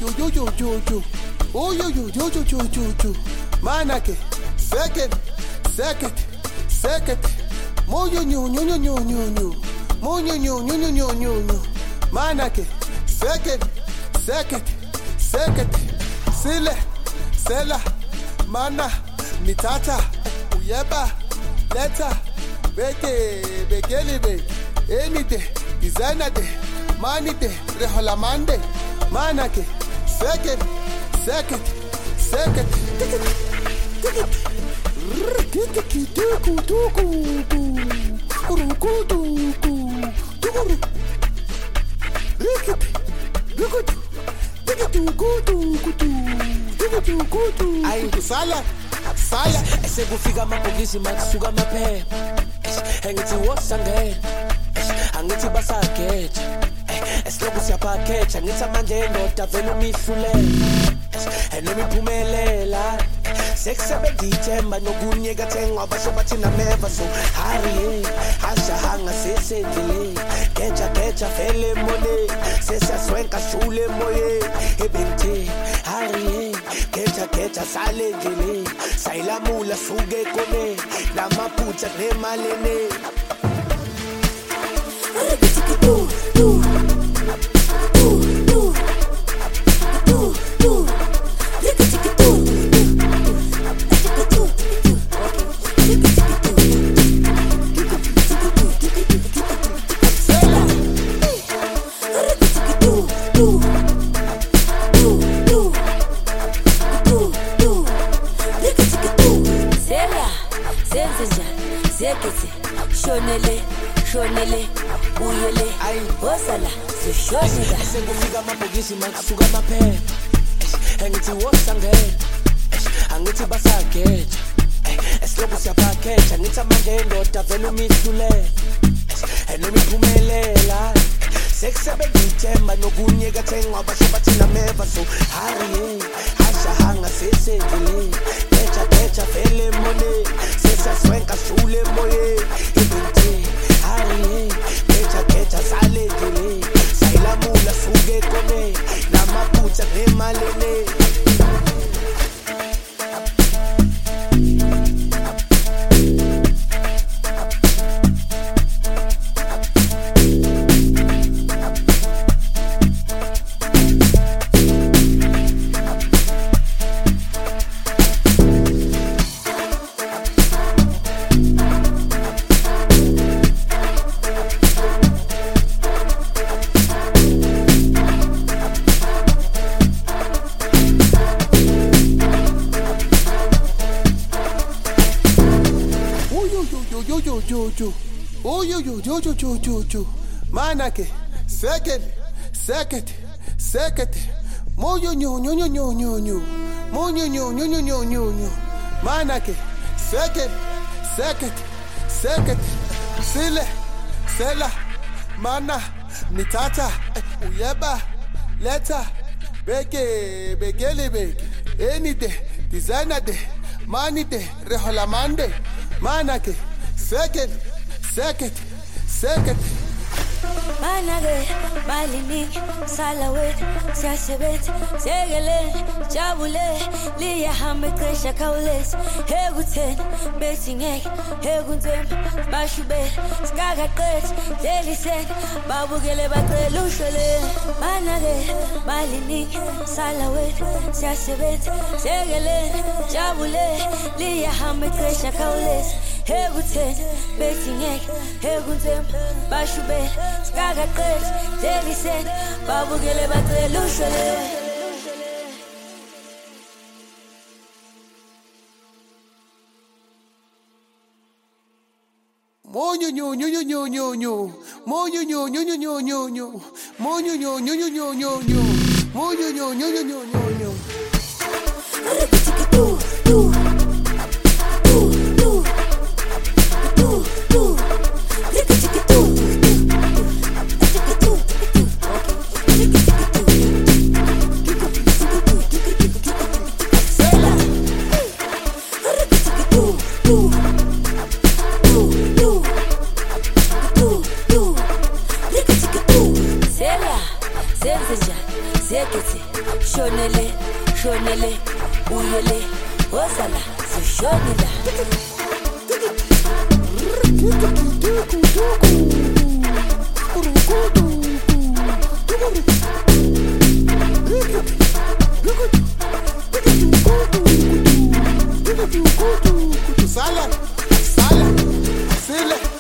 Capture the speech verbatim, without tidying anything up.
yo yo yo yo yo. Oh yo yo yo yo yo yo yo. Manake, second, second, second. Mo yo yo yo yo yo yo yo. Mo yo yo yo yo yo yo yo. Manake, second, second, second. Sile, sela, mana, mitata, uyeba, leta, beke, bekeli be, enite, designer de, manite, reholamande, manake, second, second, second. Ay, sala, sala. Ese kufika amabhokisi makusuka amaphepha. Engithi wosange. Angithi basageja. Esilokhu siyaphakeja ngithi amandla endoda vele umihlulela. Enemiphumelela. Sekusebenza ithemba nokunyeka thenga abasho bathi nameva so hurry ashahanga sesendlele geja geja vele mone sesaswenka shule moye ebente hurry geja geja sale endlele sayilamula suke kone lamaphutha nemalene Shonele, shonele, uyele, ay, osala, se shonela. Sekufika amabhokisi makusuka amaphepha. Engithi wosange. Angithi basageja. Esilokhu siyaphakeja ngithi amandla endoda vele umihlulela. Enemiphumelela. Sekusebenza ithemba nokunyeka thenga abasho bathi nameva so hurry ashahanga sesendlele geja geja vele mone sesaswenka shule moye ebente hurry geja geja sale endlele sayilamula suke kone lamaphutha nemalene Oh yo yo yo yo yo yo yo. Manake, second, second, second. Mo yo yo yo yo yo yo yo. Mo yo yo yo yo yo yo yo. Manake, second, second, second. Sile, sela, mana, mitata, uyeba, leta, beke, bekeli beke, enite, designer de, manite, reholamande, manake, second. Second, second. Manage, malini, salawet, sasebet, segele, jabule, liya hamet kresha kaules, heguten, betingek, heguntem, bashube, skaga kret, delisen, babugele batre lushele. Manage, malini, salawet, sasebet, segele, jabule, liya hamet kresha kaules. Heguten, betingek, heguntem, bashube, skaga kret, delisen, babugele batre lushele. Mo yo yo yo yo yo yo yo. Mo yo yo yo yo yo yo yo. Mo yo yo yo yo yo yo yo. Mo yo yo yo yo yo yo yo. Emele, uyele, osala, sishonila. Sala, sala, sile.